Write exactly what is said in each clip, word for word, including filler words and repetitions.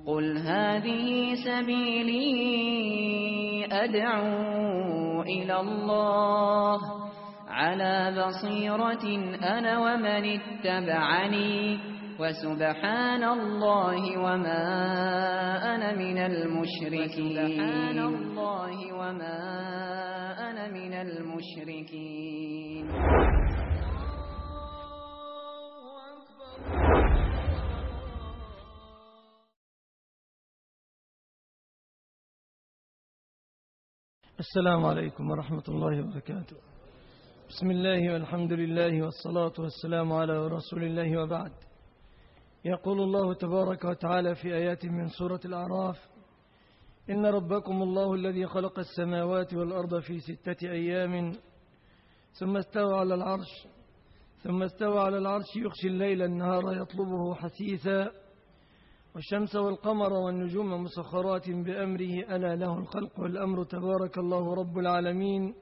قل هذه سبيلي أدعو إلى الله على بصيرة أنا ومن اتبعني وسبحان الله وما أنا من المشركين سبحان الله وما أنا من المشركين. السلام عليكم ورحمة الله وبركاته. بسم الله والحمد لله والصلاة والسلام على رسول الله وبعد. يقول الله تبارك وتعالى في آيات من سورة الأعراف: إن ربكم الله الذي خلق السماوات والأرض في ستة أيام ثم استوى على العرش ثم استوى على العرش يغشي الليل النهار يطلبه حثيثا والشمس والقمر والنجوم مسخرات بأمره ألا له الخلق والأمر تبارك الله رب العالمين.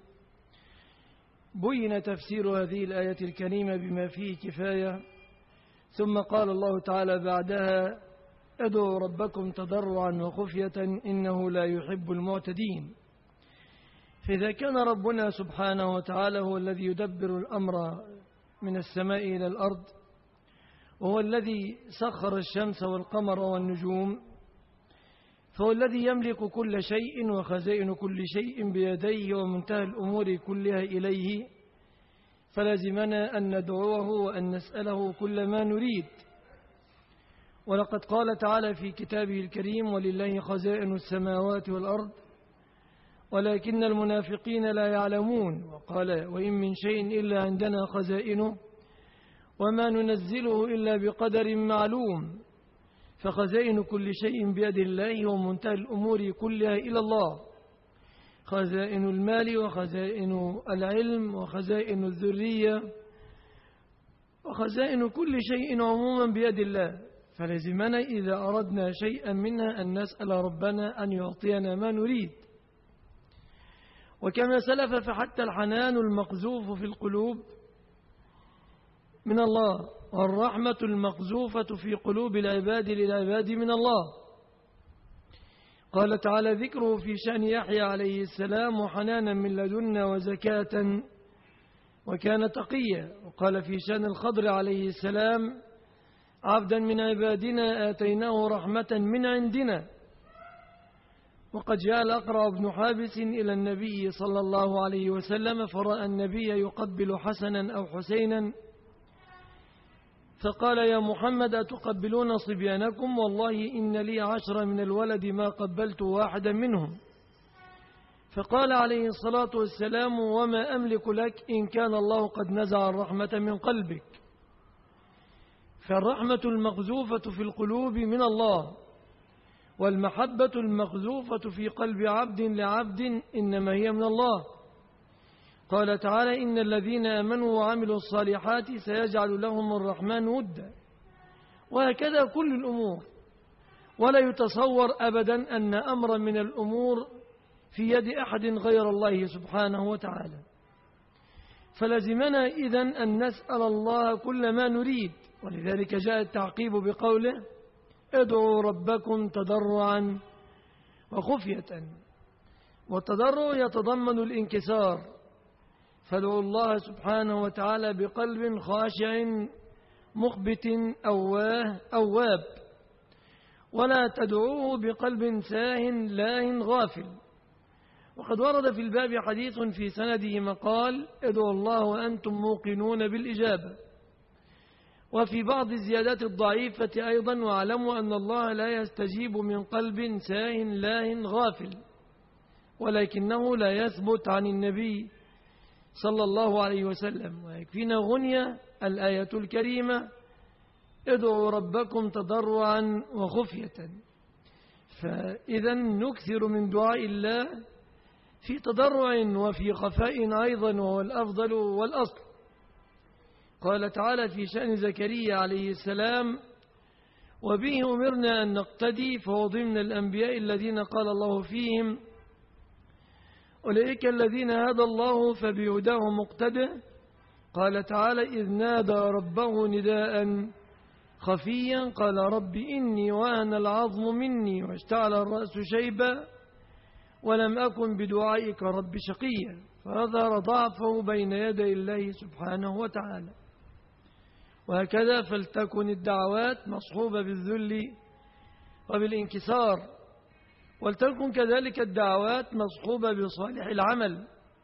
بين تفسير هذه الآية الكريمة بما فيه كفاية، ثم قال الله تعالى بعدها: ادعوا ربكم تضرعا وخفية إنه لا يحب المعتدين. فإذا كان ربنا سبحانه وتعالى هو الذي يدبر الأمر من السماء إلى الأرض، وهو الذي سخر الشمس والقمر والنجوم، فهو الذي يملك كل شيء وخزائن كل شيء بيديه ومنتهى الأمور كلها إليه، فلازمنا أن ندعوه وأن نسأله كل ما نريد. ولقد قال تعالى في كتابه الكريم: ولله خزائن السماوات والأرض ولكن المنافقين لا يعلمون. وقال: وإن من شيء إلا عندنا خزائنه وما ننزله إلا بقدر معلوم. فخزائن كل شيء بيد الله ومنتهى الأمور كلها إلى الله، خزائن المال وخزائن العلم وخزائن الذرية وخزائن كل شيء عموما بيد الله. فلازمنا إذا أردنا شيئا منها أن نسأل ربنا أن يعطينا ما نريد. وكما سلف فحتى الحنان المقذوف في القلوب من الله، والرحمة المقذوفة في قلوب العباد للعباد من الله. قال تعالى ذكره في شأن يحيى عليه السلام: وحنانا من لدنا وزكاة وكان تقيا. وقال في شأن الخضر عليه السلام: عبدا من عبادنا آتيناه رحمة من عندنا. وقد جاء الأقرع بن حابس إلى النبي صلى الله عليه وسلم فرأى النبي يقبل حسنا أو حسينا، فقال: يا محمد أتقبلون صبيانكم؟ والله إن لي عشرة من الولد ما قبلت واحدا منهم. فقال عليه الصلاة والسلام: وما أملك لك إن كان الله قد نزع الرحمة من قلبك. فالرحمة المقذوفة في القلوب من الله، والمحبة المقذوفة في قلب عبد لعبد إنما هي من الله. قال تعالى: إن الذين آمنوا وعملوا الصالحات سيجعل لهم الرحمن ودا. وهكذا كل الأمور، ولا يتصور أبدا أن أمرا من الأمور في يد أحد غير الله سبحانه وتعالى. فلازمنا إذن أن نسأل الله كل ما نريد. ولذلك جاء التعقيب بقوله: ادعوا ربكم تضرعا وخفية. والتضرع يتضمن الانكسار، فادعوا الله سبحانه وتعالى بقلب خاشع مخبت أواه أواب، ولا تدعوه بقلب ساه لاه غافل. وقد ورد في الباب حديث في سنده مقال: ادعوا الله وأنتم موقنون بالإجابة. وفي بعض الزيادات الضعيفة أيضا: واعلموا أن الله لا يستجيب من قلب ساه لاه غافل. ولكنه لا يثبت عن النبي صلى الله عليه وسلم. ويكفينا غنية الآية الكريمة: ادعوا ربكم تضرعا وخفية. فإذا نكثر من دعاء الله في تضرع وفي خفاء أيضا، وهو الأفضل والأصل. قال تعالى في شأن زكريا عليه السلام: وبه أمرنا أن نقتدي فهو ضمن الأنبياء الذين قال الله فيهم: أولئك الذين هدى الله فبهداه مقتده. قال تعالى: إذ نادى ربه نداء خفيا قال رب إني وأنا العظم مني واشتعل الرأس شيبا ولم أكن بدعائك رب شقيا، فأظهر ضعفه بين يدي الله سبحانه وتعالى. وهكذا فلتكن الدعوات مصحوبة بالذل وبالانكسار، ولتكن كذلك الدعوات مصحوبة بصالح العمل.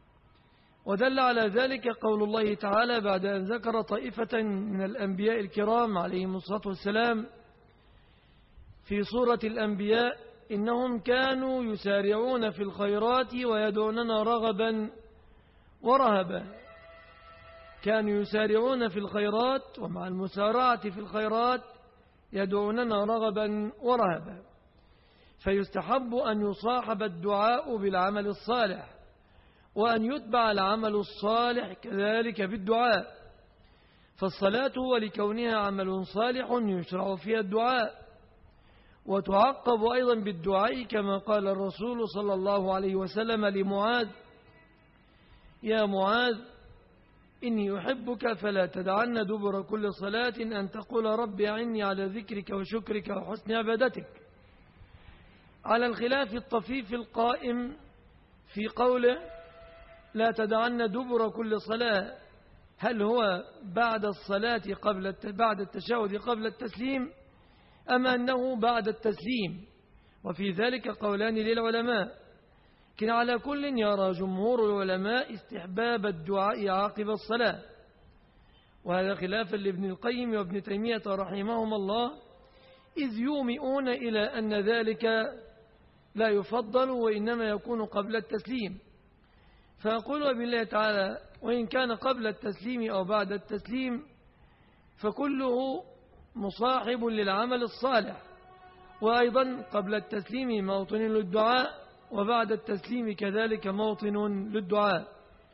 ودل على ذلك قول الله تعالى بعد أن ذكر طائفة من الأنبياء الكرام عليهم الصلاة والسلام في سورة الأنبياء: إنهم كانوا يسارعون في الخيرات ويدعوننا رغبا ورهبا. كانوا يسارعون في الخيرات، ومع المسارعة في الخيرات يدعوننا رغبا ورهبا. فيستحب أن يصاحب الدعاء بالعمل الصالح، وأن يتبع العمل الصالح كذلك بالدعاء. فالصلاة ولكونها عمل صالح يشرع فيها الدعاء، وتعقب أيضا بالدعاء كما قال الرسول صلى الله عليه وسلم لمعاذ: يا معاذ إني أحبك فلا تدعن دبر كل صلاة أن تقول رب أعني على ذكرك وشكرك وحسن عبادتك، على الخلاف الطفيف القائم في قوله لا تدعن دبر كل صلاة، هل هو بعد الصلاة قبل بعد التشهد قبل التسليم أم أنه بعد التسليم؟ وفي ذلك قولان للعلماء، لكن على كل يرى جمهور العلماء استحباب الدعاء عقب الصلاة، وهذا خلافا لابن القيم وابن تيمية رحمهما الله، إذ يومئون إلى أن ذلك لا يفضل وإنما يكون قبل التسليم. فأقول بالله تعالى: وإن كان قبل التسليم أو بعد التسليم فكله مصاحب للعمل الصالح، وأيضا قبل التسليم موطن للدعاء، وبعد التسليم كذلك موطن للدعاء.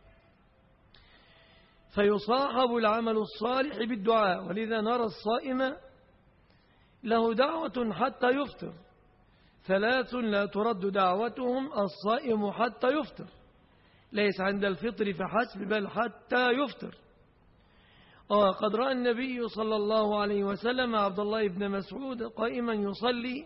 فيصاحب العمل الصالح بالدعاء، ولذا نرى الصائم له دعوة حتى يفطر، ثلاث لا ترد دعوتهم: الصائم حتى يفطر، ليس عند الفطر فحسب بل حتى يفطر. وقد رأى النبي صلى الله عليه وسلم عبد الله بن مسعود قائما يصلي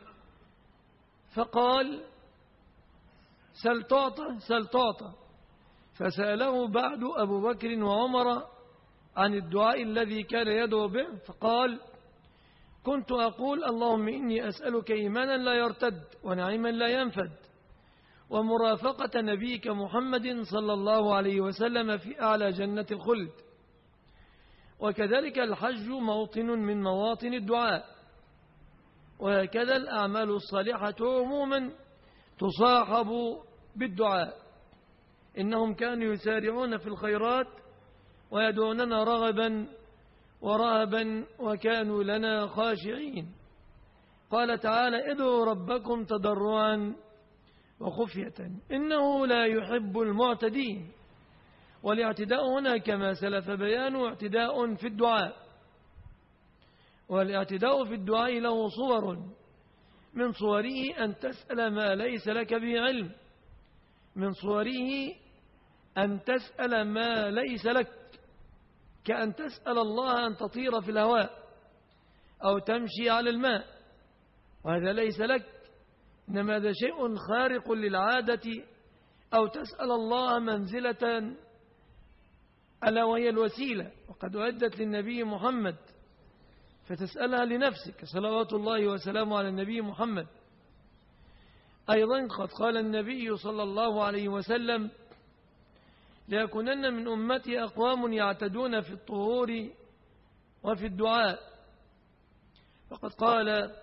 فقال: سل تعطى سل تعطى. فسأله بعد أبو بكر وعمر عن الدعاء الذي كان يدعو به، فقال: كنت أقول اللهم إني أسألك إيمانا لا يرتد ونعيما لا ينفد ومرافقة نبيك محمد صلى الله عليه وسلم في أعلى جنة الخلد. وكذلك الحج موطن من مواطن الدعاء، وهكذا الأعمال الصالحة عموما تصاحب بالدعاء. إنهم كانوا يسارعون في الخيرات ويدعوننا رغبا ورهبا وكانوا لنا خاشعين. قال تعالى: ادعوا ربكم تضرعا وخفية إنه لا يحب المعتدين. والاعتداء هنا كما سلف بيانه اعتداء في الدعاء، والاعتداء في الدعاء له صور، من صوره أن تسأل ما ليس لك به علم، من صوره أن تسأل ما ليس لك، كأن تسأل الله أن تطير في الهواء أو تمشي على الماء، وهذا ليس لك، إنما هذا شيء خارق للعادة، أو تسأل الله منزلة ألا وهي الوسيلة وقد أعدت للنبي محمد، فتسألها لنفسك صلوات الله وسلامه على النبي محمد. أيضا قد قال النبي صلى الله عليه وسلم: ليكونن من أمتي أقوام يعتدون في الطهور وفي الدعاء. فقد قال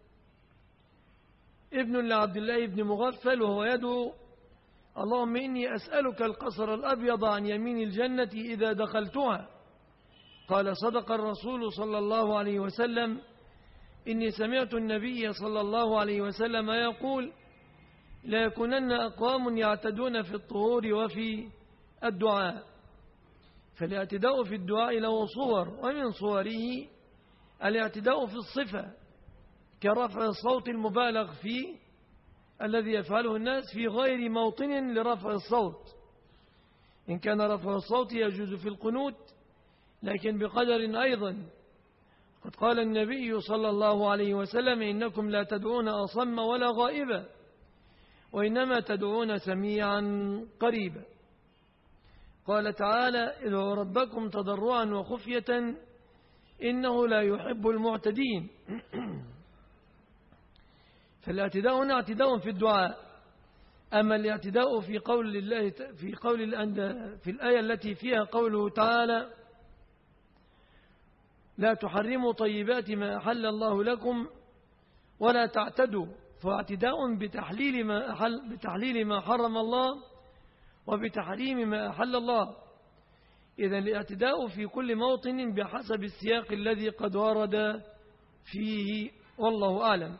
ابن لعبد الله بن مغفل وهو يدعو: اللهم إني أسألك القصر الأبيض عن يمين الجنة إذا دخلتها. قال: صدق الرسول صلى الله عليه وسلم: إني سمعت النبي صلى الله عليه وسلم يقول: لا يكونن أقوام يعتدون في الطهور وفي الدعاء. فالاعتداء في الدعاء له صور، ومن صوره الاعتداء في الصفة كرفع الصوت المبالغ فيه الذي يفعله الناس في غير موطن لرفع الصوت. إن كان رفع الصوت يجوز في القنوت، لكن بقدر أيضا قد قال النبي صلى الله عليه وسلم إنكم لا تدعون أصم ولا غائبا وإنما تدعون سميعا قريبا. قال تعالى ادعوا ربكم تضرعا وخفية إنه لا يحب المعتدين. فالاعتداء هنا اعتداء في الدعاء. أما الاعتداء في قول الله في قول في الآية التي فيها قوله تعالى لا تحرموا طيبات ما أحل الله لكم ولا تعتدوا، فاعتداء بتحليل ما أحل بتحليل ما حرم الله وبتحريم ما أحل الله. إذن الاعتداء في كل موطن بحسب السياق الذي قد ورد فيه، والله أعلم.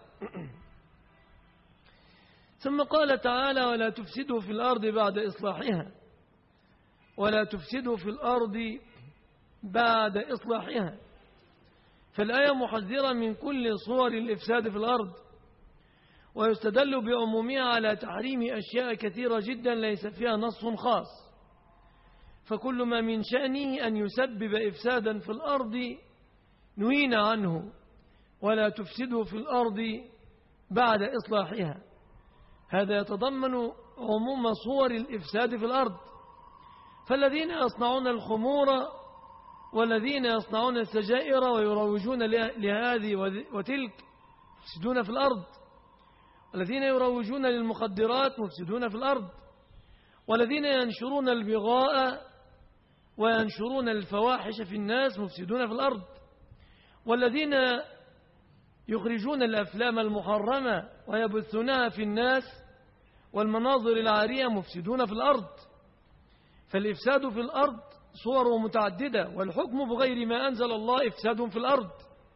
ثم قال تعالى ولا تفسدوا في الأرض بعد إصلاحها، ولا تفسدوا في الأرض بعد إصلاحها. فالآية محذرة من كل صور الإفساد في الأرض، ويستدل بعمومها على تحريم أشياء كثيرة جدا ليس فيها نص خاص، فكل ما من شأنه أن يسبب إفسادا في الأرض نهينا عنه. ولا تفسدوا في الأرض بعد إصلاحها، هذا يتضمن عموم صور الإفساد في الأرض. فالذين يصنعون الخمور والذين يصنعون السجائر ويروجون لهذه وتلك مفسدون في الأرض، والذين يروجون للمخدرات مفسدون في الأرض، والذين ينشرون البغاء وينشرون الفواحش في الناس مفسدون في الأرض، والذين يخرجون الأفلام المحرمة ويبثونها في الناس والمناظر العارية مفسدون في الأرض. فالإفساد في الأرض صوره متعددة، والحكم بغير ما أنزل الله إفساد في الأرض،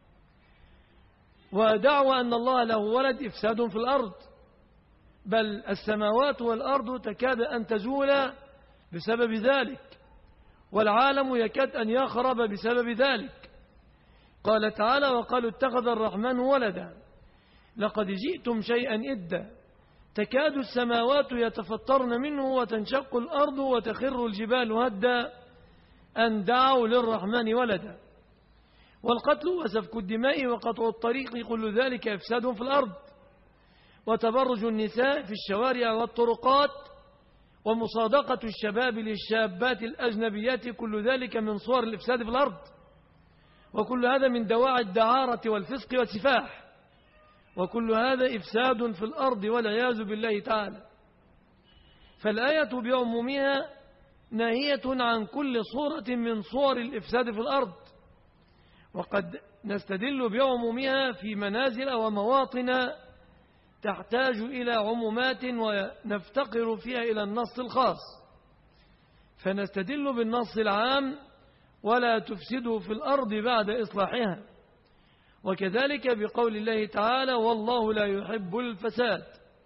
ودعوى أن الله له ولد إفساد في الأرض، بل السماوات والأرض تكاد أن تزول بسبب ذلك، والعالم يكاد أن يخرب بسبب ذلك. قال تعالى وقالوا اتخذ الرحمن ولدا لقد جئتم شيئا إدا تكاد السماوات يتفطرن منه وتنشق الأرض وتخر الجبال هدا أن دعوا للرحمن ولدا. والقتل وسفك الدماء وقطع الطريق كل ذلك إفساد في الأرض، وتبرج النساء في الشوارع والطرقات ومصادقة الشباب للشابات الأجنبيات كل ذلك من صور الإفساد في الأرض، وكل هذا من دواعي الدعارة والفسق والسفاح، وكل هذا إفساد في الأرض والعياذ بالله تعالى. فالآية بعمومها ناهية عن كل صورة من صور الإفساد في الأرض، وقد نستدل بعمومها في منازل ومواطن تحتاج إلى عمومات ونفتقر فيها إلى النص الخاص، فنستدل بالنص العام ولا تفسدوا في الأرض بعد إصلاحها، وكذلك بقول الله تعالى والله لا يحب الفساد.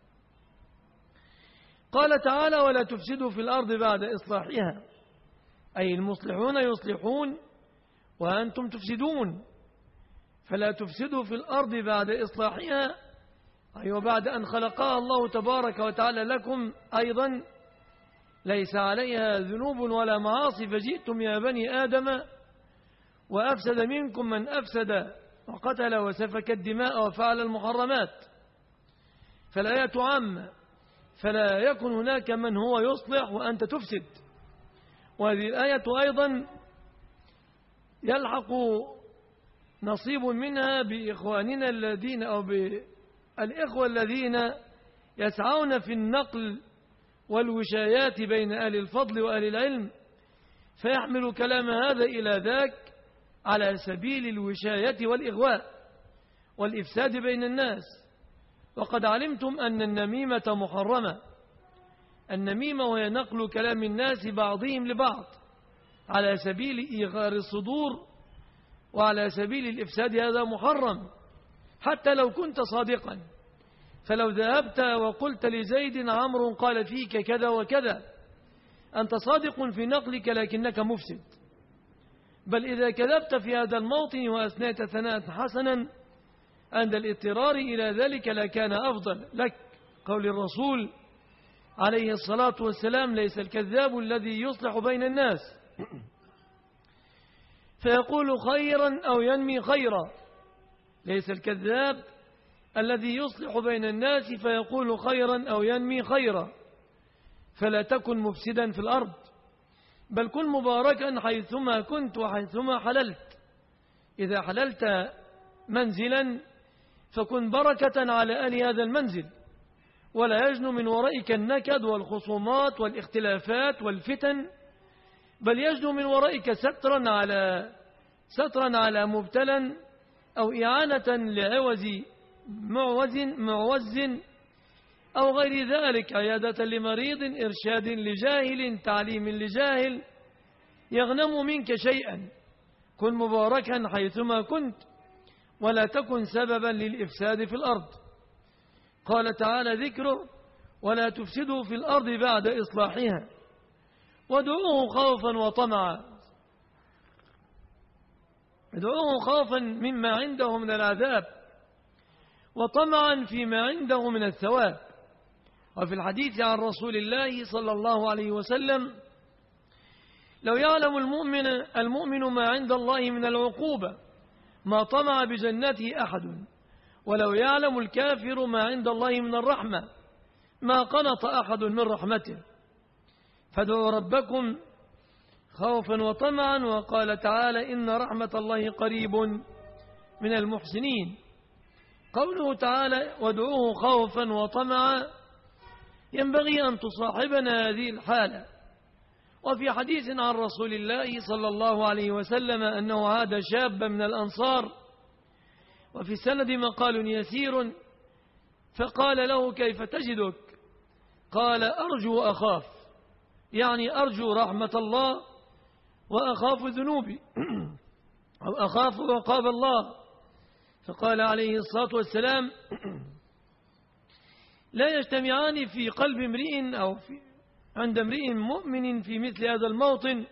قال تعالى ولا تفسدوا في الأرض بعد إصلاحها، أي المصلحون يصلحون وأنتم تفسدون، فلا تفسدوا في الأرض بعد إصلاحها، أي وبعد أن خلقها الله تبارك وتعالى لكم أيضا ليس عليها ذنوب ولا معاصي، فجئتم يا بني آدم وأفسد منكم من أفسد وقتل وسفك الدماء وفعل المحرمات. فالآية عامة، فلا يكن هناك من هو يصلح وأنت تفسد. وهذه الآية أيضا يلحق نصيب منها بإخواننا الذين أو بالإخوة الذين يسعون في النقل والوشايات بين أهل الفضل وأهل العلم، فيحمل كلام هذا إلى ذاك على سبيل الوشاية والإغواء والإفساد بين الناس. وقد علمتم أن النميمة محرمة. النميمة وهي نقل كلام الناس بعضهم لبعض على سبيل إيغار الصدور وعلى سبيل الإفساد، هذا محرم حتى لو كنت صادقا. فلو ذهبت وقلت لزيد عمرو قال فيك كذا وكذا، أنت صادق في نقلك لكنك مفسد. بل إذا كذبت في هذا الموطن وأثنيت ثناء حسنا عند الاضطرار إلى ذلك لكان أفضل لك. قول الرسول عليه الصلاة والسلام ليس الكذاب الذي يصلح بين الناس. فيقول خيرا أو ينمي خيرا. ليس الكذاب الذي يصلح بين الناس فيقول خيرا أو ينمي خيرا. فلا تكن مفسدا في الأرض، بل كن مباركا حيثما كنت وحيثما حللت. إذا حللت منزلا فكن بركة على أهل هذا المنزل، ولا يجن من ورائك النكد والخصومات والاختلافات والفتن، بل يجن من ورائك سترا على سترا على مبتلا، أو إعانة لعوز معوز معوز أو غير ذلك، عيادة لمريض، إرشاد لجاهل، تعليم لجاهل، يغنم منك شيئا. كن مباركا حيثما كنت، ولا تكن سببا للإفساد في الأرض. قال تعالى ذكره: ولا تفسدوا في الأرض بعد إصلاحها وادعوه خوفا وطمعا. ادعوه خوفا مما عنده من العذاب، وطمعا فيما عنده من الثواب. وفي الحديث عن رسول الله صلى الله عليه وسلم: لو يعلم المؤمن المؤمن ما عند الله من العقوبة ما طمع بجنته أحد، ولو يعلم الكافر ما عند الله من الرحمة ما قنط أحد من رحمته. فادعوا ربكم خوفا وطمعا. وقال تعالى: إن رحمة الله قريب من المحسنين. قوله تعالى: وادعوه خوفا وطمعا، ينبغي أن تصاحبنا هذه الحالة. وفي حديث عن رسول الله صلى الله عليه وسلم أنه عاد شابا من الأنصار، وفي السند مقال يسير، فقال له: كيف تجدك؟ قال: أرجو وأخاف، يعني أرجو رحمة الله وأخاف ذنوبي أو أخاف عقاب الله. فقال عليه الصلاة والسلام: لا يجتمعان في قلب امرئ أو في عند امرئ مؤمن في مثل هذا الموطن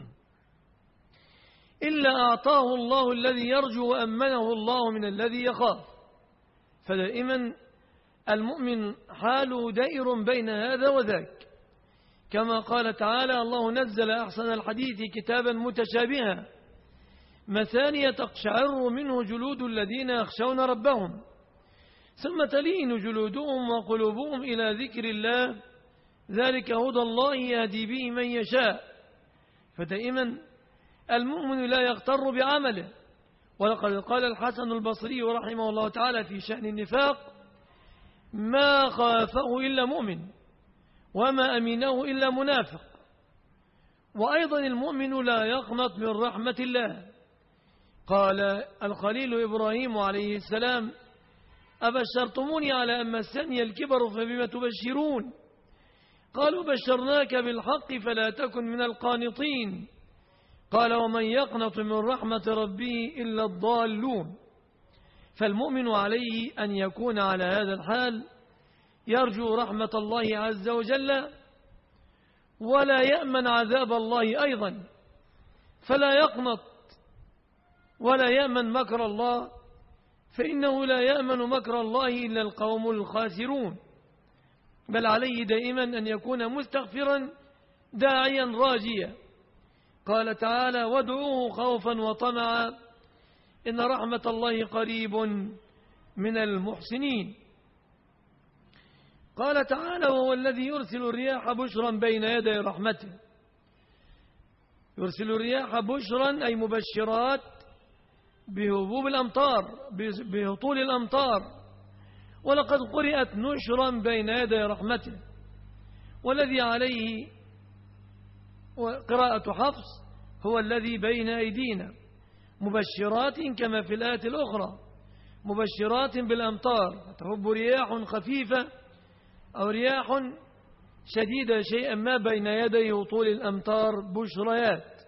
إلا أعطاه الله الذي يرجو وأمنه الله من الذي يخاف. فدائما المؤمن حاله دائر بين هذا وذاك، كما قال تعالى: الله نزل أحسن الحديث كتابا متشابها مثانية تقشعر منه جلود الذين يخشون ربهم ثم تلين جلودهم وقلوبهم إلى ذكر الله ذلك هدى الله يهدي به من يشاء. فدائما المؤمن لا يغتر بعمله. ولقد قال الحسن البصري رحمه الله تعالى في شأن النفاق: ما خافه إلا مؤمن وما أمينه إلا منافق. وأيضا المؤمن لا يقنط من رحمة الله. قال الخليل إبراهيم عليه السلام: أبشرتموني على أن مسني الكبر فبما تبشرون؟ قالوا: بشرناك بالحق فلا تكن من القانطين. قال: ومن يقنط من رحمة ربه إلا الضالون. فالمؤمن عليه أن يكون على هذا الحال، يرجو رحمة الله عز وجل ولا يأمن عذاب الله أيضا، فلا يقنط ولا يأمن مكر الله، فإنه لا يأمن مكر الله إلا القوم الخاسرون. بل عليه دائما أن يكون مستغفرا داعيا راجيا. قال تعالى: وادعوه خوفا وطمعا إن رحمة الله قريب من المحسنين. قال تعالى: وهو الذي يرسل الرياح بشرا بين يدي رحمته. يرسل الرياح بشرا أي مبشرات بهبوب الأمطار، بهطول الأمطار. ولقد قرأت نشرا بين يدي رحمته، والذي عليه قراءة حفص هو الذي بين أيدينا، مبشرات كما في الآية الأخرى، مبشرات بالأمطار. تهب رياح خفيفة أو رياح شديدة شيئا ما بين يدي هطول الأمطار بشريات.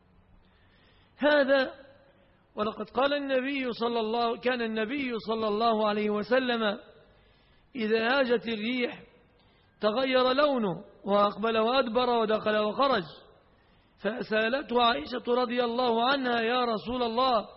هذا ولقد قال النبي صلى الله كان النبي صلى الله عليه وسلم إذا هاجت الريح تغير لونه وأقبل وأدبر ودخل وخرج. فسألته عائشة رضي الله عنها: يا رسول الله،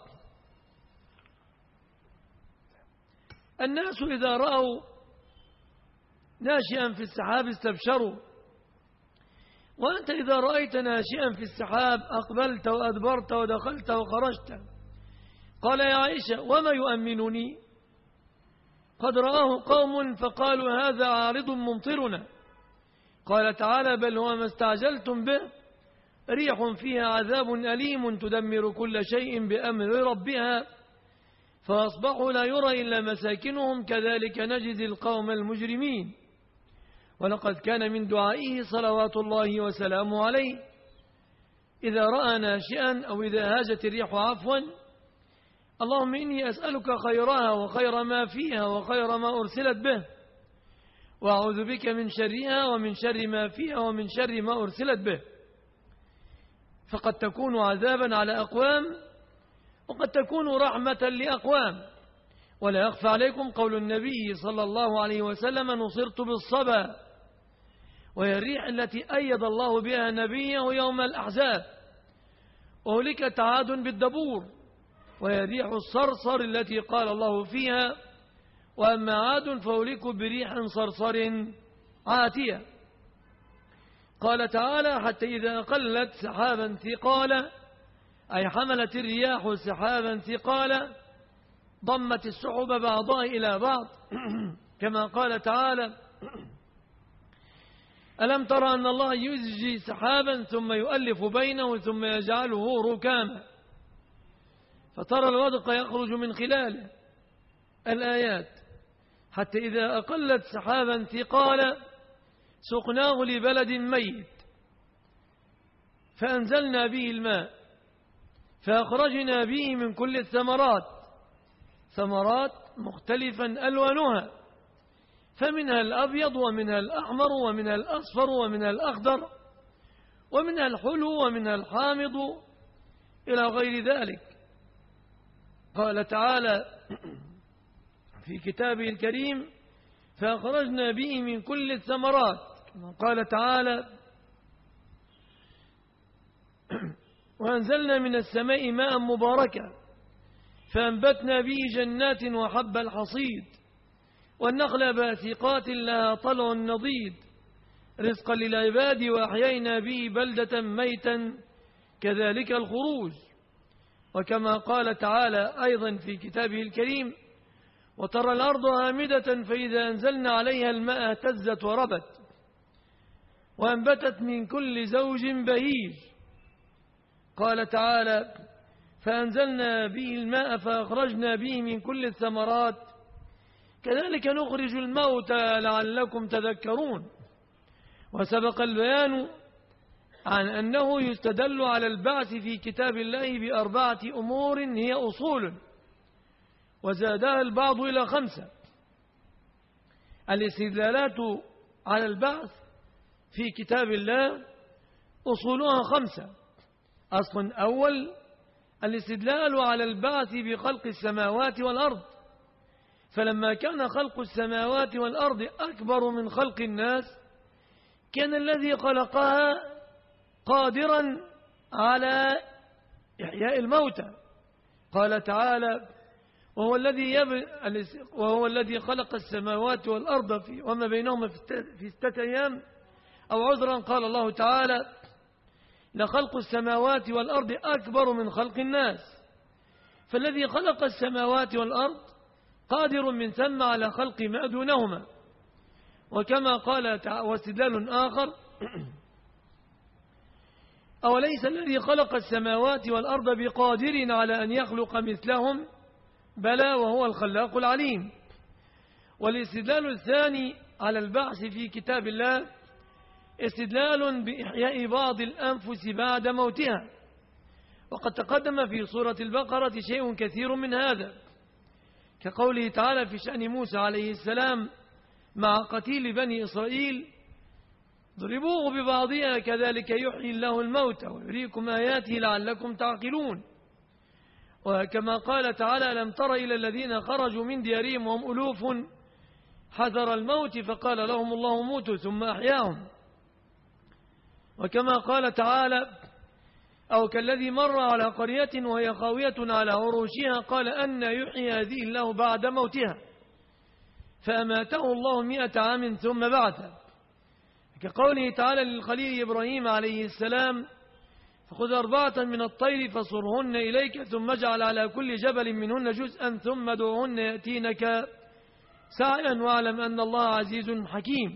الناس إذا رأوا ناشئا في السحاب استبشروا، وأنت إذا رأيت ناشئا في السحاب أقبلت وأدبرت ودخلت وخرجت. قال يا عائشة وما يؤمنني؟ قد رآه قوم فقالوا هذا عارض ممطرنا. قال تعالى بل هو ما استعجلتم به ريح فيها عذاب أليم تدمر كل شيء بأمر ربها فأصبحوا لا يرى إلا مساكنهم كذلك نجزي القوم المجرمين. ولقد كان من دعائه صلوات الله وسلامه عليه إذا رأى ناشئا أو إذا هاجت الريح عفوا اللهم إني أسألك خيرها وخير ما فيها وخير ما أرسلت به وأعوذ بك من شرها ومن شر ما فيها ومن شر ما أرسلت به. فقد تكون عذابا على أقوام وقد تكون رحمة لأقوام. ولا يخفى عليكم قول النبي صلى الله عليه وسلم نصرت بالصبا، وهي الريح التي أيد الله بها نبيه يوم الأحزاب. وهلكت عاد بالدبور، وهي ريح الصرصر التي قال الله فيها وأما عاد فأهلكوا بريح صرصر عاتية. قال تعالى حتى إذا أقلت سحابا ثقالا أي حملت الرياح سحابا ثقالا ضمت السحب بعضها إلى بعض كما قال تعالى ألم ترى أن الله يزجي سحابا ثم يؤلف بينه ثم يجعله ركاما فترى الودق يخرج من خلاله. الآيات حتى إذا أقلت سحابا ثقالا سقناه لبلد ميت فأنزلنا به الماء فأخرجنا به من كل الثمرات ثمرات مختلفا ألوانها فمنها الأبيض ومنها الأحمر ومنها الأصفر ومنها الأخضر ومنها الحلو ومنها الحامض إلى غير ذلك. قال تعالى في كتابه الكريم فأخرجنا به من كل الثمرات. قال تعالى وأنزلنا من السماء ماء مباركا فأنبتنا به جنات وحب الحصيد والنخل باسقات لها طلع نضيد رزقا للعباد وأحيينا به بلدة ميتا كذلك الخروج. وكما قال تعالى أيضا في كتابه الكريم وترى الأرض هامدة فإذا أنزلنا عليها الماء اهتزت وربت وأنبتت من كل زوج بهيج. قال تعالى فأنزلنا به الماء فأخرجنا به من كل الثمرات كذلك نخرج الموتى لعلكم تذكرون. وسبق البيان عن أنه يستدل على البعث في كتاب الله بأربعة أمور هي أصول وزادها البعض إلى خمسة. الاستدلالات على البعث في كتاب الله أصولها خمسة. أصل أول الاستدلال على البعث بخلق السماوات والأرض فلما كان خلق السماوات والأرض أكبر من خلق الناس كان الذي خلقها قادرا على إحياء الموتى. قال تعالى وهو الذي يب... وهو الذي خلق السماوات والأرض في وما بينهما في ستة أيام أو عذرا قال الله تعالى لخلق السماوات والأرض أكبر من خلق الناس. فالذي خلق السماوات والأرض قادر من ثم على خلق ما دونهما. وكما قال تعالى واستدلال آخر أوليس الذي خلق السماوات والأرض بقادر على أن يخلق مثلهم بلى وهو الخلاق العليم. والاستدلال الثاني على البعث في كتاب الله استدلال بإحياء بعض الأنفس بعد موتها وقد تقدم في سورة البقرة شيء كثير من هذا كقوله تعالى في شأن موسى عليه السلام مع قتيل بني إسرائيل ضربوه ببعضها كذلك يحيي الله الموتى ويريكم آياته لعلكم تعقلون. وكما قال تعالى لم تر إلى الذين خرجوا من ديارهم وهم ألوف حذر الموت فقال لهم الله موتوا ثم أحياهم. وكما قال تعالى أو كالذي مر على قرية وهي خاوية على عروشها قال أن يحيي هذه الله بعد موتها فأماته الله مئة عام ثم بعثه. كقوله تعالى للخليل إبراهيم عليه السلام: فخذ أربعة من الطير فصرهن إليك ثم اجعل على كل جبل منهن جزءا ثم ادعهن يأتينك سعيا واعلم أن الله عزيز حكيم.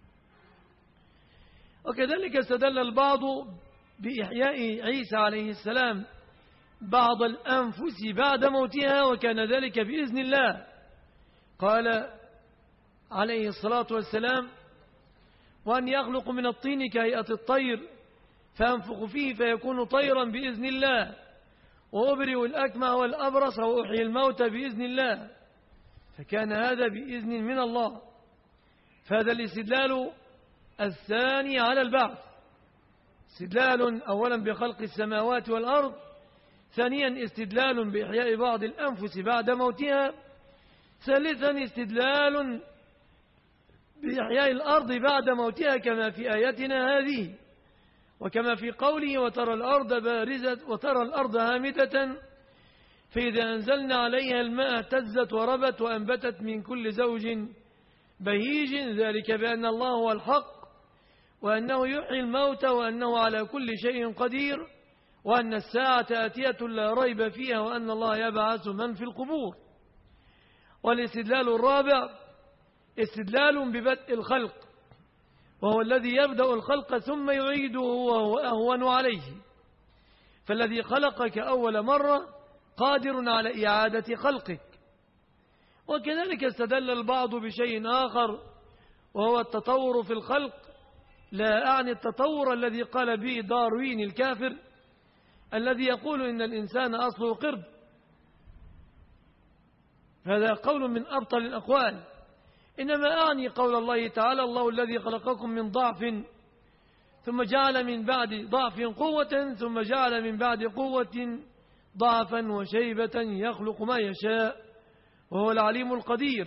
وكذلك استدل البعض بإحياء عيسى عليه السلام بعض الأنفس بعد موتها، وكان ذلك بإذن الله. قال عليه الصلاة والسلام: وأن يخلق من الطين كهيئة الطير فأنفخ فيه فيكون طيرا بإذن الله، وأبرئ الأكمه والأبرص وأحيي الموت بإذن الله. فكان هذا بإذن من الله. فهذا الاستدلال الثاني على البعث، استدلال أولا بخلق السماوات والأرض، ثانيا استدلال بإحياء بعض الأنفس بعد موتها، ثالثا استدلال بإحياء الأرض بعد موتها كما في آياتنا هذه، وكما في قوله: وترى الأرض بارزة وترى الأرض هامدة فإذا أنزلنا عليها الماء اهتزت وربت وأنبتت من كل زوج بهيج ذلك بأن الله هو الحق وأنه يحيي الموتى وأنه على كل شيء قدير وأن الساعة آتية لا ريب فيها وأن الله يبعث من في القبور. والاستدلال الرابع استدلال ببدء الخلق، وهو الذي يبدأ الخلق ثم يعيده وهو أهون عليه، فالذي خلقك أول مرة قادر على إعادة خلقك. وكذلك استدل البعض بشيء آخر وهو التطور في الخلق، لا أعني التطور الذي قال به داروين الكافر الذي يقول إن الإنسان أصله قرد، هذا قول من أبطل الأقوال، إنما أعني قول الله تعالى: الله الذي خلقكم من ضعف ثم جعل من بعد ضعف قوة ثم جعل من بعد قوة ضعفا وشيبة يخلق ما يشاء وهو العليم القدير.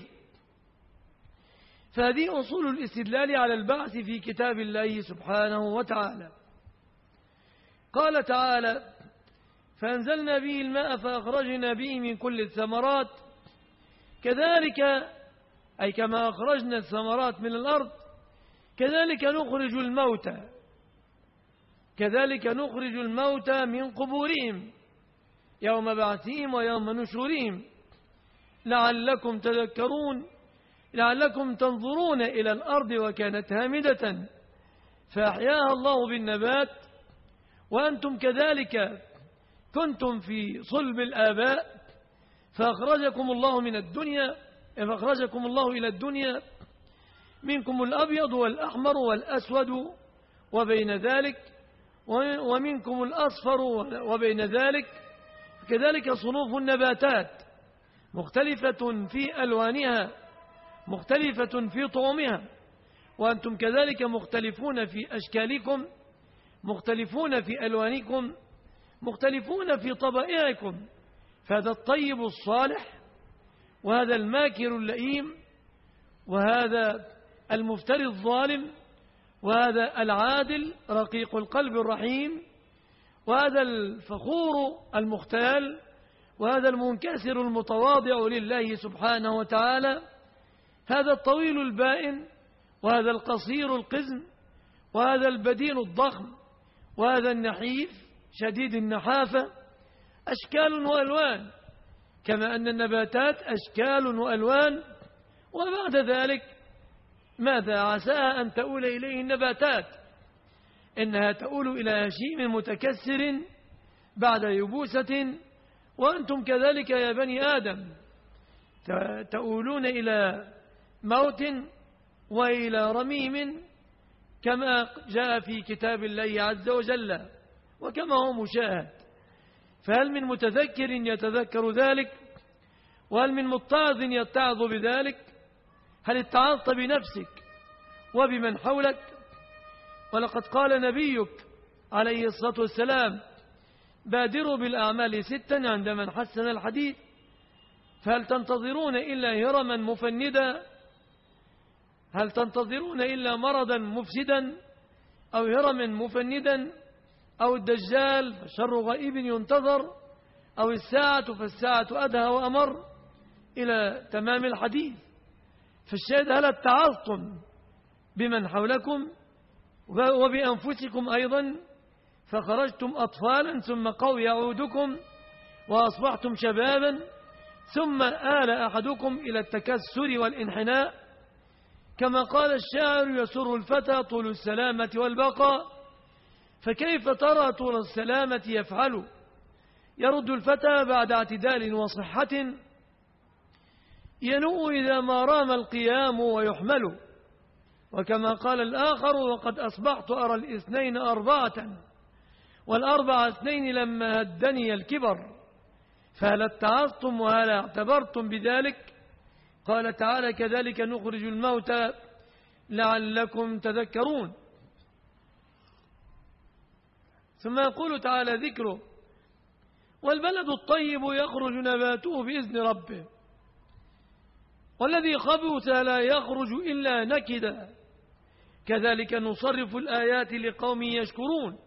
فهذه أصول الاستدلال على البعث في كتاب الله سبحانه وتعالى. قال تعالى: فأنزلنا به الماء فأخرجنا به من كل الثمرات كذلك، أي كما أخرجنا الثمرات من الأرض كذلك نخرج الموتى كذلك نخرج الموتى من قبورهم يوم بعثهم ويوم نشورهم لعلكم تذكرون لعلكم تنظرون إلى الأرض وكانت هامدة فأحياها الله بالنبات وأنتم كذلك كنتم في صلب الآباء فأخرجكم الله من الدنيا فأخرجكم الله إلى الدنيا منكم الأبيض والأحمر والأسود وبين ذلك ومنكم الأصفر وبين ذلك، كذلك صنوف النباتات مختلفة في ألوانها مختلفة في طعمها وأنتم كذلك مختلفون في أشكالكم مختلفون في ألوانكم مختلفون في طبائعكم، فهذا الطيب الصالح وهذا الماكر اللئيم وهذا المفتري الظالم وهذا العادل رقيق القلب الرحيم وهذا الفخور المختال وهذا المنكسر المتواضع لله سبحانه وتعالى، هذا الطويل البائن وهذا القصير القزم وهذا البدين الضخم وهذا النحيف شديد النحافة، أشكال وألوان، كما أن النباتات أشكال وألوان. وبعد ذلك ماذا عساها أن تؤول إليه النباتات؟ إنها تؤول إلى هشيم متكسر بعد يبوسة، وأنتم كذلك يا بني آدم تؤولون إلى موت وإلى رميم كما جاء في كتاب الله عز وجل وكما هو مشاهد. فهل من متذكر يتذكر ذلك؟ وهل من متعظ يتعظ بذلك؟ هل اتعظت بنفسك وبمن حولك؟ ولقد قال نبيك عليه الصلاة والسلام: بادروا بالأعمال ستا عند من حسن الحديث، فهل تنتظرون إلا هرما مفندا؟ هل تنتظرون إلا مرضا مفسدا أو هرما مفندا أو الدجال فشر غائب ينتظر أو الساعة فالساعة أدهى وأمر إلى تمام الحديث؟ فالشاهد هل اتعظتم بمن حولكم وبأنفسكم أيضا، فخرجتم أطفالا ثم قوي يعودكم وأصبحتم شبابا، ثم آل أحدكم إلى التكسر والانحناء، كما قال الشاعر: يسر الفتى طول السلامة والبقاء، فكيف ترى طول السلامة يفعل؟ يرد الفتى بعد اعتدال وصحة، ينوء إذا ما رام القيام ويحمل. وكما قال الآخر: وقد أصبحت أرى الاثنين أربعة، والأربع اثنين لما هدني الكبر، فهل اتعظتم وهل اعتبرتم بذلك؟ قال تعالى: كذلك نخرج الموتى لعلكم تذكرون. ثم يقول تعالى ذكره: والبلد الطيب يخرج نباته بإذن ربه، والذي خبث لا يخرج إلا نكدا، كذلك نصرف الآيات لقوم يشكرون.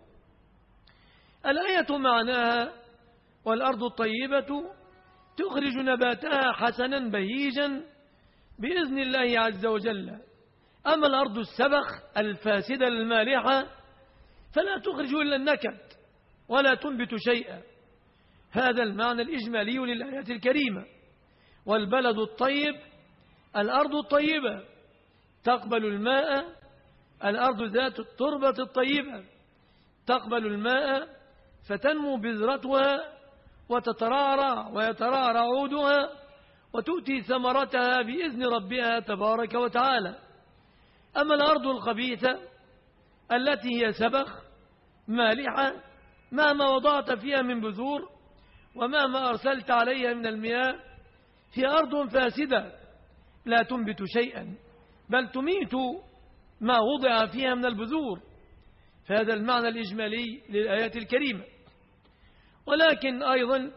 الآية معناها: والأرض الطيبة تخرج نباتها حسنا بهيجا بإذن الله عز وجل. أما الأرض السبخ الفاسدة المالحة فلا تخرج إلا النكد ولا تنبت شيئا. هذا المعنى الإجمالي للآيات الكريمة. والبلد الطيب الأرض الطيبة تقبل الماء، الأرض ذات التربة الطيبة تقبل الماء فتنمو بذرتها وتترعرع ويترعرع عودها وتؤتي ثمرتها بإذن ربها تبارك وتعالى. أما الأرض الخبيثة التي هي سبخ مالحة، مهما وضعت فيها من بذور ومهما أرسلت عليها من المياه، هي أرض فاسدة لا تنبت شيئا، بل تميت ما وضع فيها من البذور. فهذا المعنى الإجمالي للآيات الكريمة. ولكن أيضا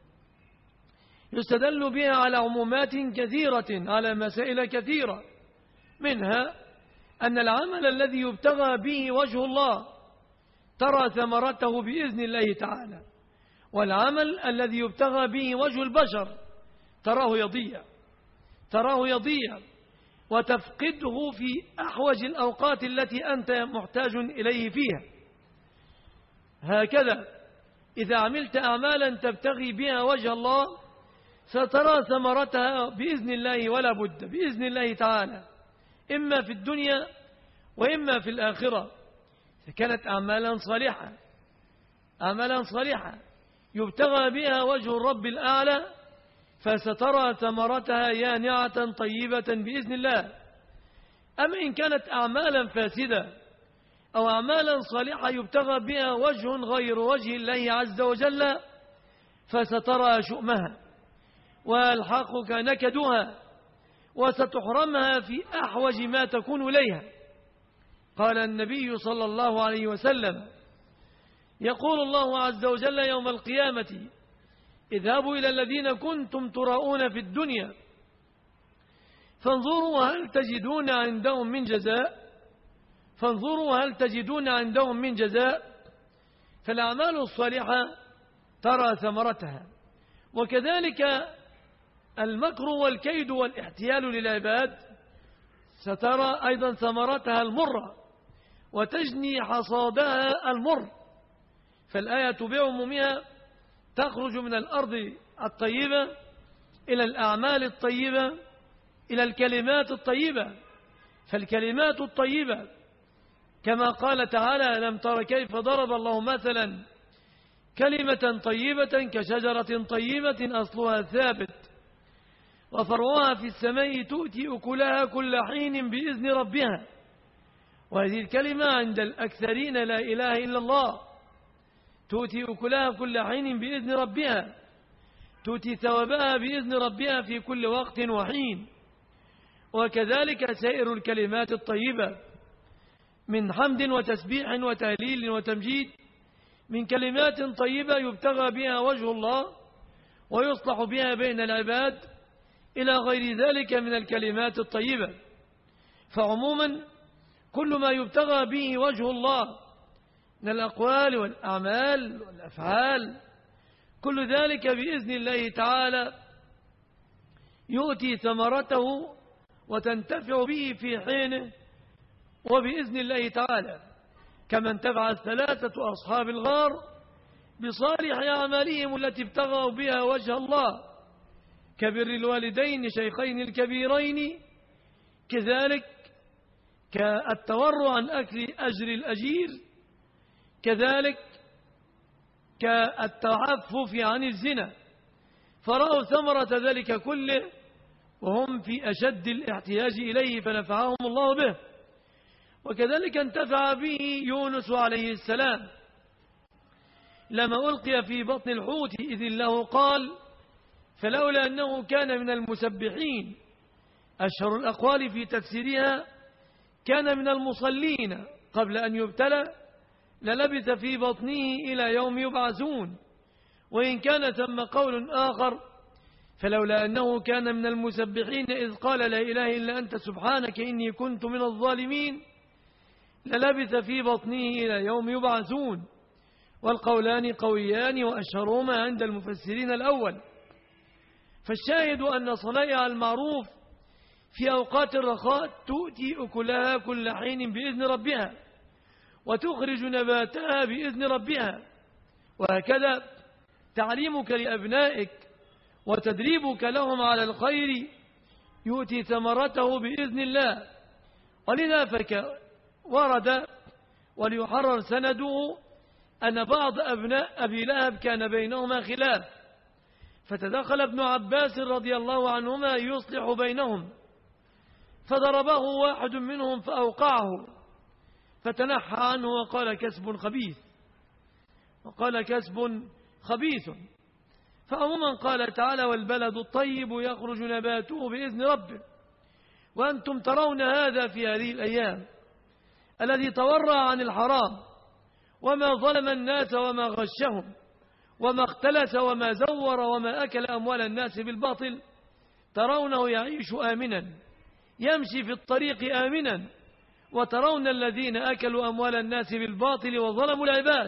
يستدل بها على عمومات كثيرة، على مسائل كثيرة، منها أن العمل الذي يبتغى به وجه الله ترى ثمرته بإذن الله تعالى، والعمل الذي يبتغى به وجه البشر تراه يضيع تراه يضيع وتفقده في أحوج الأوقات التي أنت محتاج إليه فيها. هكذا إذا عملت أعمالا تبتغي بها وجه الله سترى ثمرتها بإذن الله، ولا بد بإذن الله تعالى، إما في الدنيا وإما في الآخرة. فكانت أعمالا صالحة أعمالا صالحة يبتغى بها وجه الرب الأعلى، فسترى ثمرتها يانعة طيبة بإذن الله. أما إن كانت أعمالا فاسدة أو أعمالا صالحة يبتغى بها وجه غير وجه الله عز وجل، فسترى شؤمها ويلحقك نكدها وستحرمها في أحوج ما تكون إليها. قال النبي صلى الله عليه وسلم: يقول الله عز وجل يوم القيامة: اذهبوا إلى الذين كنتم تراؤون في الدنيا فانظروا هل تجدون عندهم من جزاء فانظروا هل تجدون عندهم من جزاء. فالأعمال الصالحة ترى ثمرتها، وكذلك المكر والكيد والاحتيال للعباد سترى أيضا ثمرتها المرة وتجني حصادها المر. فالآية بعمومها تخرج من الأرض الطيبة إلى الأعمال الطيبة إلى الكلمات الطيبة. فالكلمات الطيبة كما قال تعالى: لم تر كيف ضرب الله مثلا كلمة طيبة كشجرة طيبة أصلها ثابت وفرعها في السماء تؤتي أكلها كل حين بإذن ربها. وهذه الكلمة عند الأكثرين لا إله إلا الله، تؤتي أكلها كل حين بإذن ربها، تؤتي ثوابها بإذن ربها في كل وقت وحين. وكذلك سائر الكلمات الطيبة من حمد وتسبيح وتهليل وتمجيد، من كلمات طيبة يبتغى بها وجه الله ويصلح بها بين العباد، إلى غير ذلك من الكلمات الطيبة. فعموما كل ما يبتغى به وجه الله من الأقوال والأعمال والأفعال، كل ذلك بإذن الله تعالى يؤتي ثمرته وتنتفع به في حينه وبإذن الله تعالى. كما انتفع الثلاثة أصحاب الغار بصالح أعمالهم التي ابتغوا بها وجه الله كبر الوالدين شيخين الكبيرين، كذلك كالتورع عن أكل أجر الأجير، كذلك كالتعفف عن الزنا، فرأوا ثمرة ذلك كله وهم في أشد الاحتياج إليه فنفعهم الله به. وكذلك انتفع به يونس عليه السلام لما ألقي في بطن الحوت إذ الله قال فلولا أنه كان من المسبحين. أشهر الأقوال في تفسيرها كان من المصلين قبل أن يبتلى للبث في بطنه إلى يوم يبعثون. وإن كان ثم قول آخر فلولا أنه كان من المسبحين إذ قال لا إله إلا أنت سبحانك إني كنت من الظالمين للبث في بطنه إلى يوم يبعثون. والقولان قويان وأشهرهما عند المفسرين الأول. فالشاهد أن صنائع المعروف في أوقات الرخاء تؤتي أكلها كل حين بإذن ربها وتخرج نباتها بإذن ربها. وهكذا تعليمك لأبنائك وتدريبك لهم على الخير يؤتي ثمرته بإذن الله. ولذا فك ورد وليحرر سنده أن بعض أبناء أبي لهب كان بينهما خلاف، فتدخل ابن عباس رضي الله عنهما يصلح بينهم، فضربه واحد منهم فأوقعه، فتنحى عنه وقال كسب خبيث وقال كسب خبيث. فعموما قال تعالى والبلد الطيب يخرج نباته بإذن ربه. وأنتم ترون هذا في هذه الأيام، الذي تورع عن الحرام وما ظلم الناس وما غشهم وما اختلس وما زور وما أكل أموال الناس بالباطل، ترونه يعيش آمنا يمشي في الطريق آمنا، وترون الذين أكلوا أموال الناس بالباطل وظلموا العباد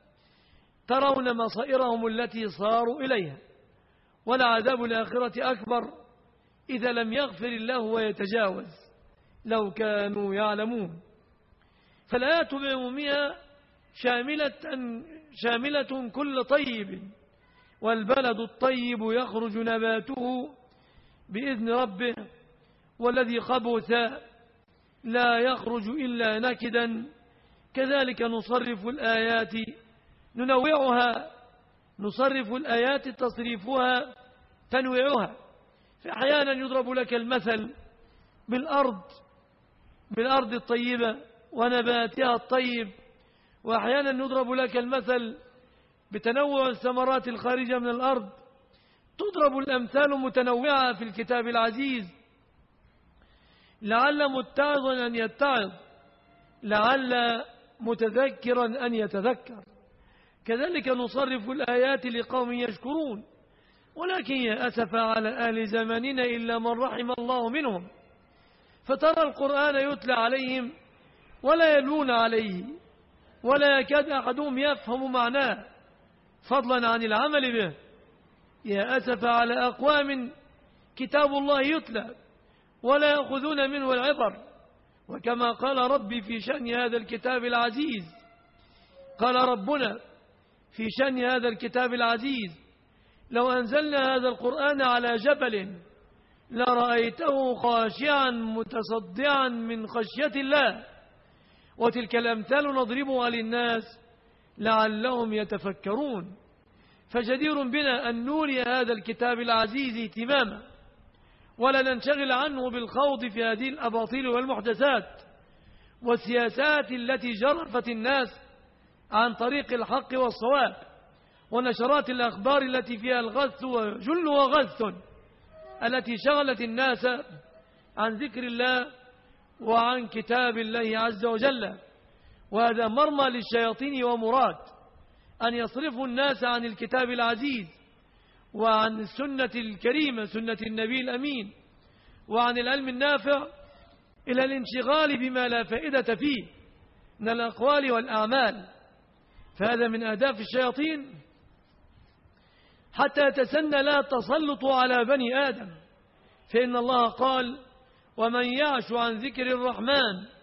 ترون مصائرهم التي صاروا إليها. والعذاب الآخرة أكبر إذا لم يغفر الله ويتجاوز لو كانوا يعلمون. فالآيات بعمومها شاملة, شاملة كل طيب، والبلد الطيب يخرج نباته بإذن ربه والذي خبث لا يخرج إلا نكدا. كذلك نصرف الآيات ننوعها، نصرف الآيات تصريفها تنويعها. فأحيانا يضرب لك المثل بالأرض بالأرض الطيبة ونباتها الطيب، وأحيانا يضرب لك المثل بتنوع الثمرات الخارجة من الأرض. تضرب الأمثال متنوعة في الكتاب العزيز لعل متعظا أن يتعظ، لعل متذكرا أن يتذكر. كذلك نصرف الآيات لقوم يشكرون. ولكن يا أسف على أهل زماننا إلا من رحم الله منهم، فترى القرآن يتلى عليهم ولا يلون عليه ولا يكاد أحدهم يفهم معناه فضلا عن العمل به. يا أسف على أقوام كتاب الله يتلى ولا يأخذون منه العبر. وكما قال ربي في شأن هذا الكتاب العزيز، قال ربنا في شأن هذا الكتاب العزيز لو أنزلنا هذا القرآن على جبل لرأيته خاشعا متصدعا من خشية الله. وتلك الأمثال نضربها للناس لعلهم يتفكرون. فجدير بنا أن نولي هذا الكتاب العزيز اهتماما ولا ننشغل عنه بالخوض في هذه الأباطيل والمحدثات والسياسات التي جرفت الناس عن طريق الحق والصواب، ونشرات الأخبار التي فيها الغث وجلها غث التي شغلت الناس عن ذكر الله وعن كتاب الله عز وجل. وهذا مرمى للشياطين ومراد أن يصرفوا الناس عن الكتاب العزيز وعن السنة الكريمة سنة النبي الأمين وعن العلم النافع إلى الانشغال بما لا فائدة فيه من الأقوال والأعمال. فهذا من أهداف الشياطين حتى يتسنى لا تسلط على بني آدم. فإن الله قال ومن يعش عن ذكر الرحمن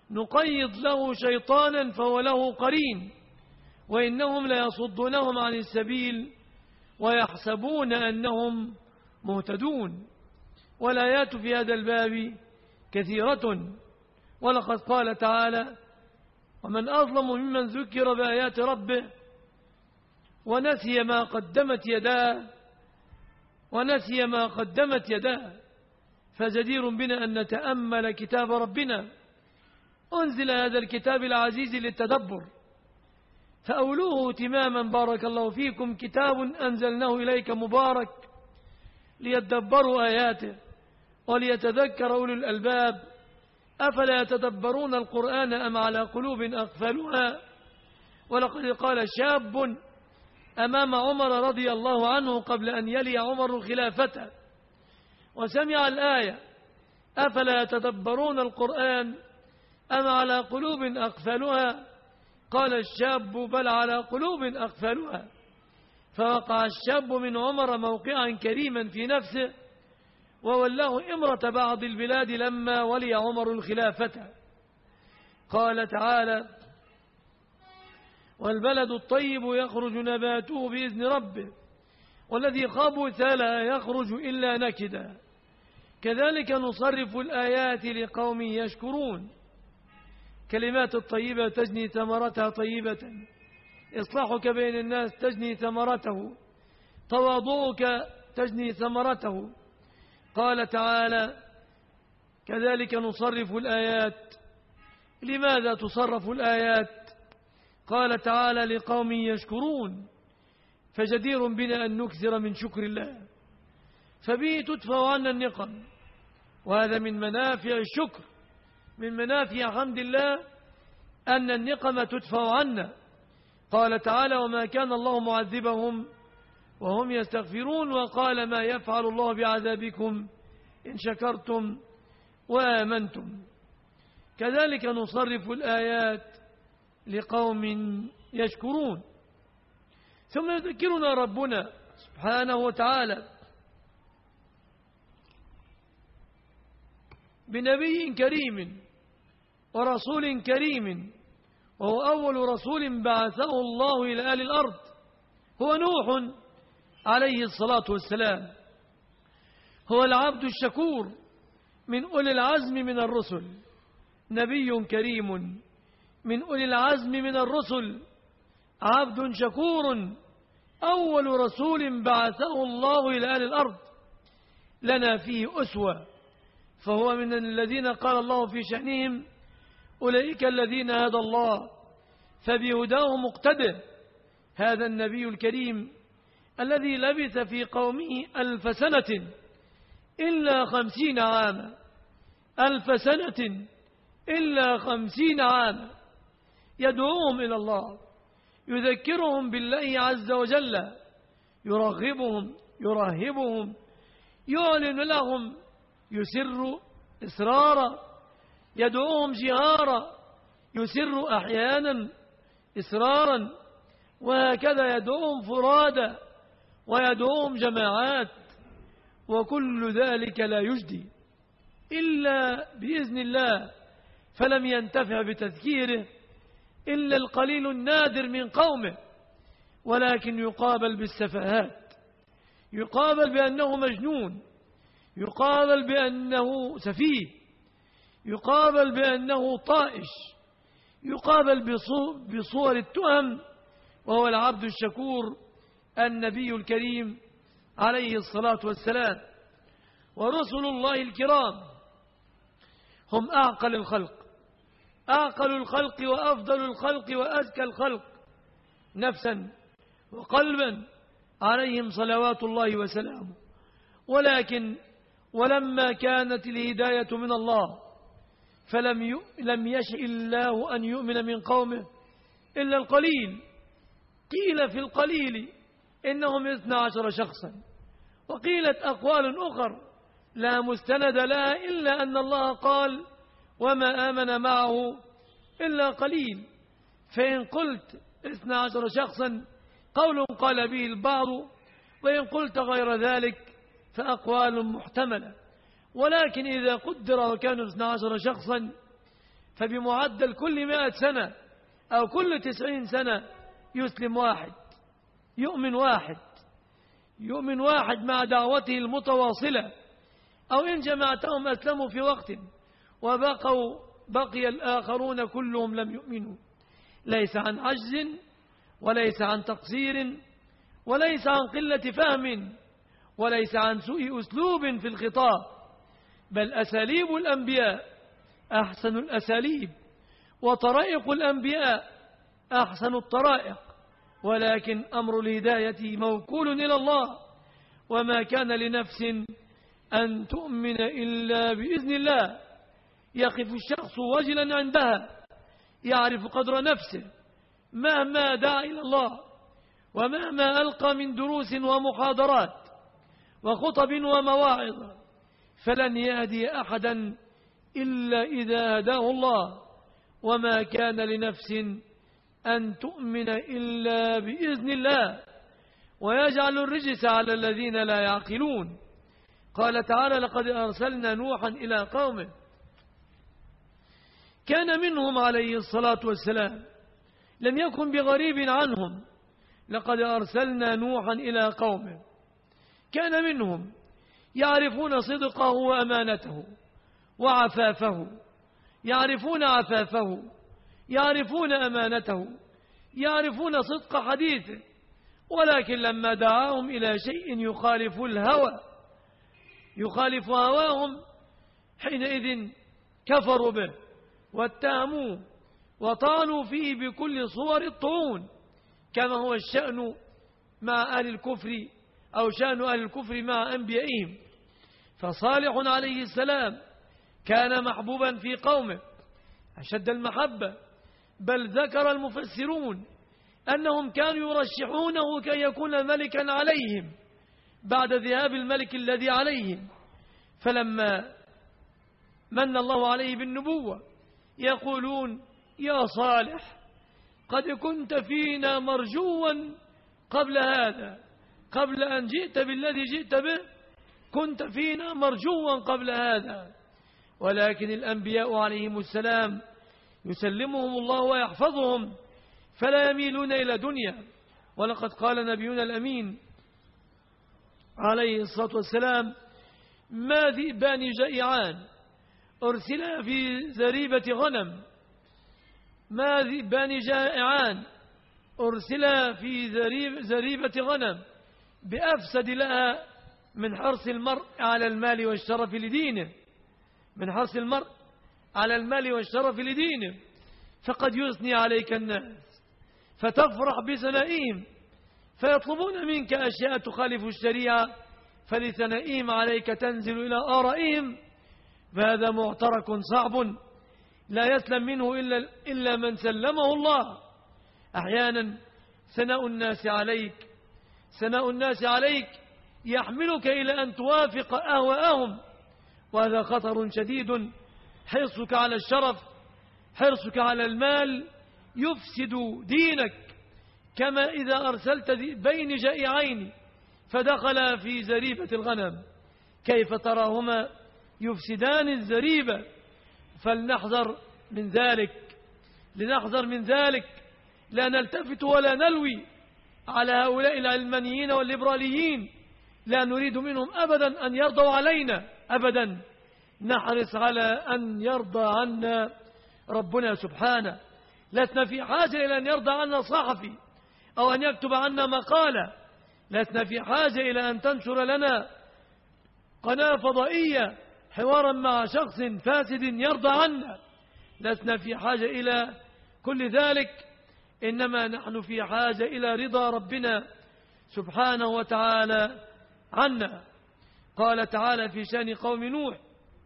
نقيض له شيطانا فهو له قرين وإنهم ليصدونهم عن السبيل ويحسبون أنهم مهتدون. والآيات في هذا الباب كثيرة، ولقد قال تعالى: ومن أظلم ممن ذكر بآيات ربه ونسي ما قدمت يداه ونسي ما قدمت يداه. فجدير بنا أن نتأمل كتاب ربنا. أنزل هذا الكتاب العزيز للتدبر، فأولوه تماما بارك الله فيكم، كتاب أنزلناه إليك مبارك ليتدبروا آياته وليتذكر أولو الألباب. أفلا يتدبرون القرآن أم على قلوب أقفالها؟ ولقد قال شاب أمام عمر رضي الله عنه قبل أن يلي عمر خلافته وسمع الآية: أفلا يتدبرون القرآن أم على قلوب أقفالها؟ قال الشاب: بل على قلوب أقفالها. فوقع الشاب من عمر موقعا كريما في نفسه، وولاه إمرة بعض البلاد لما ولي عمر الخلافة. قال تعالى: والبلد الطيب يخرج نباته بإذن ربه والذي خبث لا يخرج إلا نكدا كذلك نصرف الآيات لقوم يشكرون. كلمات الطيبة تجني ثمرتها طيبة، إصلاحك بين الناس تجني ثمرته، تواضعك تجني ثمرته. قال تعالى: كذلك نصرف الآيات. لماذا تصرف الآيات؟ قال تعالى: لقوم يشكرون. فجدير بنا أن نكثر من شكر الله، فبه تدفع عنا النقم، وهذا من منافع الشكر، من منافع حمد الله أن النقم تدفع عنا. قال تعالى: وما كان الله معذبهم وهم يستغفرون، وقال: ما يفعل الله بعذابكم إن شكرتم وآمنتم. كذلك نصرف الآيات لقوم يشكرون. ثم يذكرنا ربنا سبحانه وتعالى بنبي كريم ورسول كريم، وهو أول رسول بعثه الله إلى أهل الأرض، هو نوح عليه الصلاة والسلام. هو العبد الشكور من أولي العزم من الرسل، نبي كريم من أولي العزم من الرسل، عبد شكور، أول رسول بعثه الله إلى أهل الأرض، لنا فيه أسوة. فهو من الذين قال الله في شأنهم: أولئك الذين هدى الله فبهداه مقتدى. هذا النبي الكريم الذي لبث في قومه ألف سنة إلا خمسين عاما، ألف سنة إلا خمسين عاما، يدعوهم إلى الله، يذكرهم بالله عز وجل، يرغبهم يرهبهم، يعلن لهم، يسر إسرارا، يدعوهم جهارا، يسر أحيانا إسرارا، وهكذا يدعوهم فرادا ويدعوهم جماعات، وكل ذلك لا يجدي إلا بإذن الله. فلم ينتفع بتذكيره إلا القليل النادر من قومه، ولكن يقابل بالسفاهات، يقابل بأنه مجنون، يقابل بأنه سفيه، يقابل بأنه طائش، يقابل بصور التهم، وهو العبد الشكور النبي الكريم عليه الصلاة والسلام. ورسل الله الكرام هم أعقل الخلق، أعقل الخلق وأفضل الخلق وأزكى الخلق نفسا وقلبا، عليهم صلوات الله وسلامه. ولكن ولما كانت الهداية من الله فلم لم يشأ الله أن يؤمن من قومه إلا القليل. قيل في القليل إنهم اثنى عشر شخصا، وقيلت أقوال أخر لا مستند لها إلا أن الله قال: وما آمن معه إلا قليل. فإن قلت اثنى عشر شخصا قول قال به البعض، وإن قلت غير ذلك فأقوال محتملة. ولكن إذا قدر وكانوا اثنى عشر شخصا فبمعدل كل مائة سنة أو كل تسعين سنة يسلم واحد، يؤمن واحد، يؤمن واحد مع دعوته المتواصلة، أو إن جمعتهم أسلموا في وقت وبقوا بقي الآخرون كلهم لم يؤمنوا، ليس عن عجز وليس عن تقصير وليس عن قلة فهم وليس عن سوء أسلوب في الخطاب، بل أساليب الأنبياء أحسن الأساليب وطرائق الأنبياء أحسن الطرائق، ولكن أمر الهداية موكول إلى الله، وما كان لنفس أن تؤمن إلا بإذن الله. يقف الشخص وجلا عندها، يعرف قدر نفسه مهما دعا إلى الله ومهما ألقى من دروس ومحاضرات وخطب ومواعظ، فلن يهدي أحدا إلا إذا هداه الله، وما كان لنفس أن تؤمن إلا بإذن الله، ويجعل الرجس على الذين لا يعقلون. قال تعالى: لقد أرسلنا نوحا إلى قومه، كان منهم عليه الصلاة والسلام، لم يكن بغريب عنهم. لقد أرسلنا نوحا إلى قومه، كان منهم، يعرفون صدقه وأمانته وعفافه، يعرفون عفافه، يعرفون أمانته، يعرفون صدق حديثه، ولكن لما دعاهم إلى شيء يخالف الهوى يخالف هواهم حينئذ كفروا به واتهموه وطعنوا فيه بكل صور الطعون، كما هو الشأن مع أهل الكفر أو شأن أهل الكفر مع أنبيائهم. فصالح عليه السلام كان محبوبا في قومه أشد المحبة، بل ذكر المفسرون أنهم كانوا يرشحونه كي يكون ملكا عليهم بعد ذهاب الملك الذي عليهم، فلما من الله عليه بالنبوة يقولون: يا صالح قد كنت فينا مرجوا قبل هذا، قبل أن جئت بالذي جئت به كنت فينا مرجوا قبل هذا. ولكن الأنبياء عليهم السلام يسلمهم الله ويحفظهم فلا يميلون إلى دنيا. ولقد قال نبينا الأمين عليه الصلاة والسلام: ما ذئبان جائعان أرسلا في زريبة غنم، ما ذئبان جائعان أرسلا في زريبة غنم بأفسد لها من حرص المرء على المال والشرف لدينه، من حرص المرء على المال والشرف لدينه. فقد يثني عليك الناس فتفرح بثنائهم، فيطلبون منك أشياء تخالف الشريعة، فلثنائهم عليك تنزل إلى آرائهم، فهذا معترك صعب لا يسلم منه إلا, إلا من سلمه الله. أحيانا ثناء الناس عليك ثناء الناس عليك يحملك إلى أن توافق أهواءهم، وهذا خطر شديد. حرصك على الشرف، حرصك على المال يفسد دينك، كما إذا أرسلت بين جائعين فدخل في زريبة الغنم، كيف تراهما يفسدان الزريبة؟ فلنحذر من ذلك، لنحذر من ذلك، لا نلتفت ولا نلوي على هؤلاء العلمانيين والليبراليين، لا نريد منهم أبدا أن يرضوا علينا أبدا، نحرص على أن يرضى عنا ربنا سبحانه. لسنا في حاجة إلى أن يرضى عنا صحفي أو أن يكتب عنا مقالة، لسنا في حاجة إلى أن تنشر لنا قناة فضائية حوارا مع شخص فاسد يرضى عنا، لسنا في حاجة إلى كل ذلك، إنما نحن في حاجة إلى رضا ربنا سبحانه وتعالى عنا. قال تعالى في شأن قوم نوح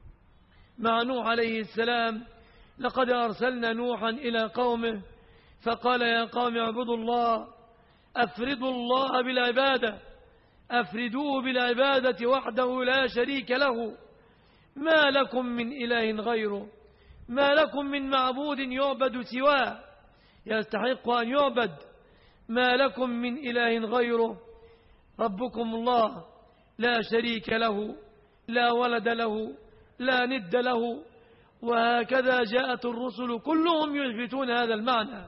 مع نوح عليه السلام: لقد أرسلنا نوحا إلى قومه فقال يا قوم اعبدوا الله، أفردوا الله بالعبادة، أفردوه بالعبادة وحده لا شريك له، ما لكم من إله غيره، ما لكم من معبود يعبد سواه يستحق أن يعبد، ما لكم من إله غيره، ربكم الله لا شريك له، لا ولد له، لا ند له، وهكذا جاءت الرسل كلهم يثبتون هذا المعنى.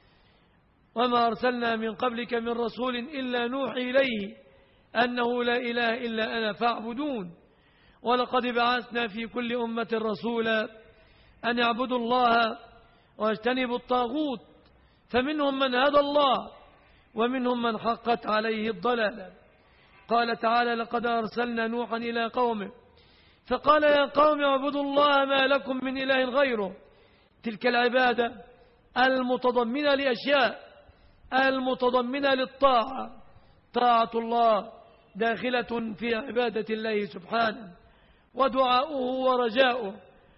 وما أرسلنا من قبلك من رسول إلا نوحي إليه أنه لا إله إلا أنا فاعبدون. ولقد بعثنا في كل أمة رسولا أن يعبدوا الله واجتنبوا الطاغوت، فمنهم من هدى الله ومنهم من حقت عليه الضلالة. قال تعالى: لقد أرسلنا نوحا إلى قومه فقال يا قوم اعبدوا الله ما لكم من إله غيره. تلك العبادة المتضمنة لأشياء، المتضمنة للطاعة، طاعة الله داخلة في عبادة الله سبحانه، ودعاؤه ورجاؤه،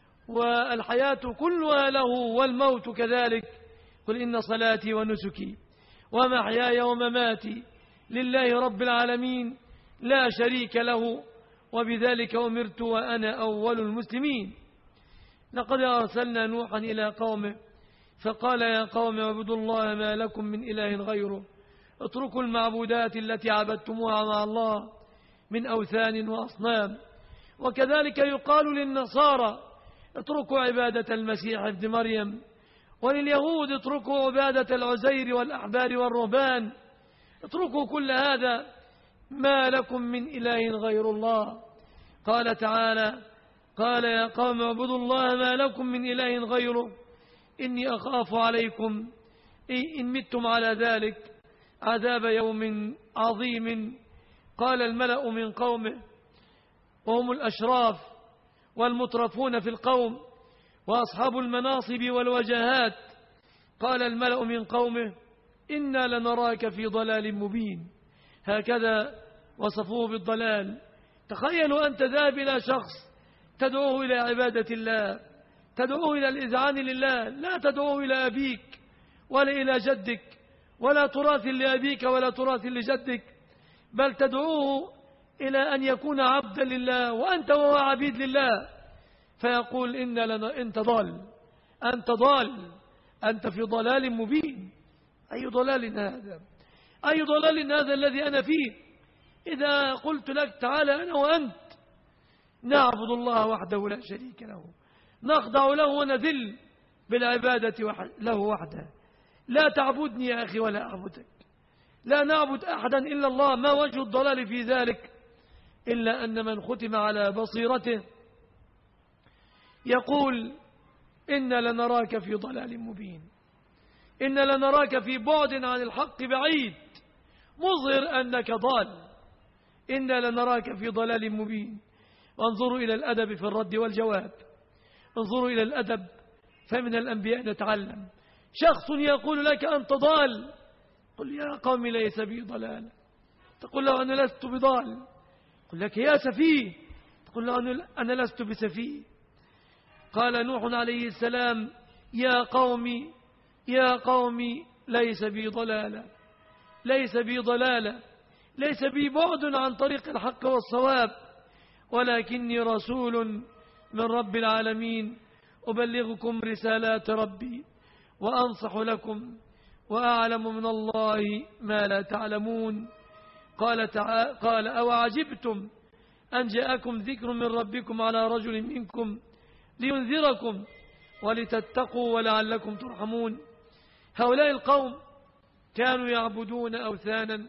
والحياة كلها له والموت كذلك. قل إن صلاتي ونسكي ومحياي ومماتي لله رب العالمين لا شريك له وبذلك أمرت وأنا أول المسلمين. لقد أرسلنا نوحا إلى قومه فقال يا قوم اعبدوا الله ما لكم من إله غيره، اتركوا المعبودات التي عبدتموها مع الله من أوثان وأصنام. وكذلك يقال للنصارى اتركوا عبادة المسيح ابن مريم، ولليهود اتركوا عبادة العزير والأحبار والرهبان. اتركوا كل هذا، ما لكم من إله غير الله. قال تعالى: قال يا قوم اعبدوا الله ما لكم من إله غيره إني أخاف عليكم إن متم على ذلك عذاب يوم عظيم. قال الملأ من قومه وهم الأشراف والمترفون في القوم وأصحاب المناصب والوجهات، قال الملأ من قومه إنا لنراك في ضلال مبين. هكذا وصفوه بالضلال. تخيلوا أنت ذاهب إلى شخص تدعوه إلى عبادة الله، تدعوه إلى الإذعان لله، لا تدعوه إلى أبيك ولا إلى جدك ولا تراث لأبيك ولا تراث لجدك، بل تدعوه إلى أن يكون عبدا لله وأنت وهو عبيد لله. فيقول إن لنا أنت ضال، أنت ضال، أنت في ضلال مبين. أي ضلال هذا؟ أي ضلال هذا الذي أنا فيه؟ إذا قلت لك تعالى أنا وأنت نعبد الله وحده لا شريك له، نخضع له ونذل بالعبادة له وحده، لا تعبدني يا أخي ولا أعبدك، لا نعبد أحدا إلا الله، ما وجه الضلال في ذلك؟ إلا أن من ختم على بصيرته يقول إن لنراك في ضلال مبين، إن لنراك في بعد عن الحق بعيد، مظهر أنك ضال، إن لنراك في ضلال مبين. وانظروا إلى الأدب في الرد والجواب، انظروا إلى الأدب، فمن الأنبياء نتعلم. شخص يقول لك أنت ضال، قل يا قوم ليس بي ضلال، تقول له أنا لست بضال، قل لك يا سفيه، تقول له أنا لست بسفيه. قال نوح عليه السلام يا قومي يا قومي ليس بي ضلالة، ليس بي ضلالة، ليس بي بعد عن طريق الحق والصواب، ولكني رسول من رب العالمين أبلغكم رسالات ربي وأنصح لكم وأعلم من الله ما لا تعلمون. قال تعالى قال أو عجبتم أن جاءكم ذكر من ربكم على رجل منكم لينذركم ولتتقوا ولعلكم ترحمون. هؤلاء القوم كانوا يعبدون أوثانا.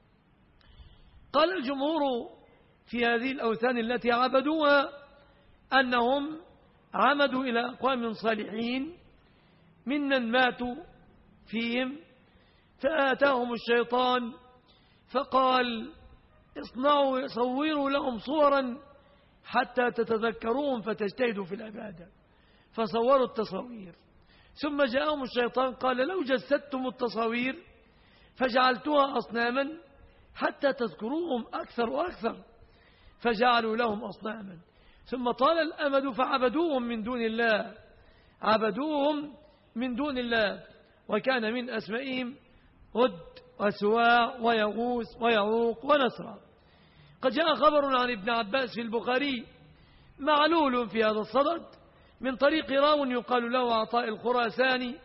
قال الجمهور في هذه الأوثان التي عبدوها أنهم عمدوا إلى أقوام صالحين ممن ماتوا فيهم، فآتاهم الشيطان فقال اصنعوا صوروا لهم صورا حتى تتذكروهم فتجتهدوا في العبادة، فصوروا التصاوير. ثم جاءهم الشيطان قال لو جسدتم التصاوير فجعلتها أصناما حتى تذكروهم أكثر وأكثر، فجعلوا لهم أصناما. ثم طال الأمد فعبدوهم من دون الله، عبدوهم من دون الله، وكان من أسمائهم هد وسواع ويغوث ويعوق ونسرا. قد جاء خبر عن ابن عباس في البخاري معلول في هذا الصدد من طريق راو يقال له عطاء الخراساني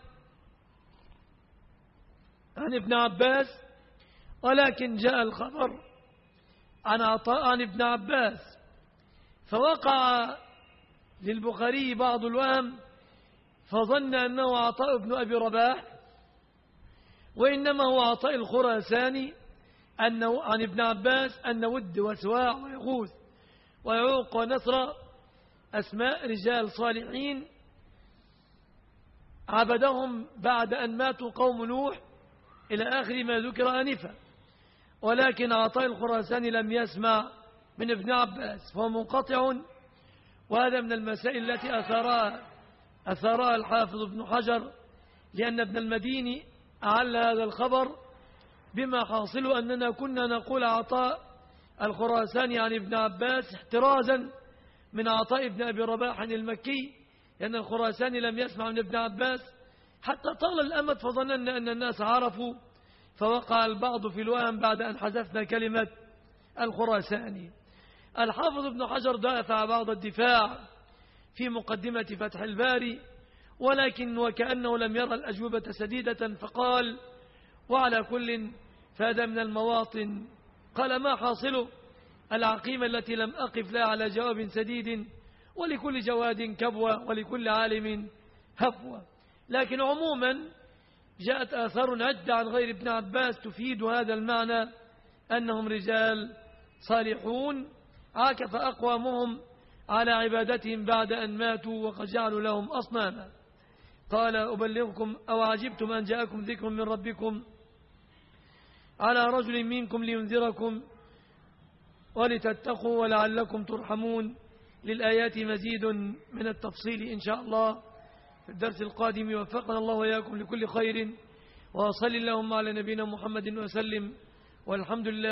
عن ابن عباس، ولكن جاء الخبر عن عطاء عن ابن عباس، فوقع للبخاري بعض الوهم فظن أنه عطاء بن أبي رباح، وإنما هو عطاء الخراساني أنه عن ابن عباس أن ود وسواع ويغوث ويعوق ونصر أسماء رجال صالحين عبدهم بعد أن ماتوا قوم نوح إلى آخر ما ذكر آنفا. ولكن عطاء الخراساني لم يسمع من ابن عباس فهو منقطع، وهذا من المسائل التي أثارها أثارها الحافظ ابن حجر، لأن ابن المديني أعل هذا الخبر بما حاصل أننا كنا نقول عطاء الخراساني عن ابن عباس احترازا من عطاء ابن أبي رباح المكي، لأن الخراساني لم يسمع من ابن عباس حتى طال الأمد فظننا أن الناس عرفوا، فوقع البعض في الوهم بعد أن حذفنا كلمة الخراساني. الحافظ ابن حجر دافع بعض الدفاع في مقدمة فتح الباري، ولكن وكأنه لم يرى الأجوبة سديدة فقال: وعلى كل فهذا من المواطن. قال: ما حاصله؟ العقيمة التي لم أقف لها على جواب سديد، ولكل جواد كبوة ولكل عالم هفوة. لكن عموما جاءت آثار عدة عن غير ابن عباس تفيد هذا المعنى، أنهم رجال صالحون عاكف أقوامهم على عبادتهم بعد أن ماتوا وقد جعلوا لهم أصناما. قال: أبلغكم أو عجبتم أن جاءكم ذكر من ربكم على رجل منكم لينذركم ولتتقوا ولعلكم ترحمون. للآيات مزيد من التفصيل إن شاء الله في الدرس القادم. وفقنا الله وإياكم لكل خير، وصل اللهم على نبينا محمد وسلم، والحمد لله.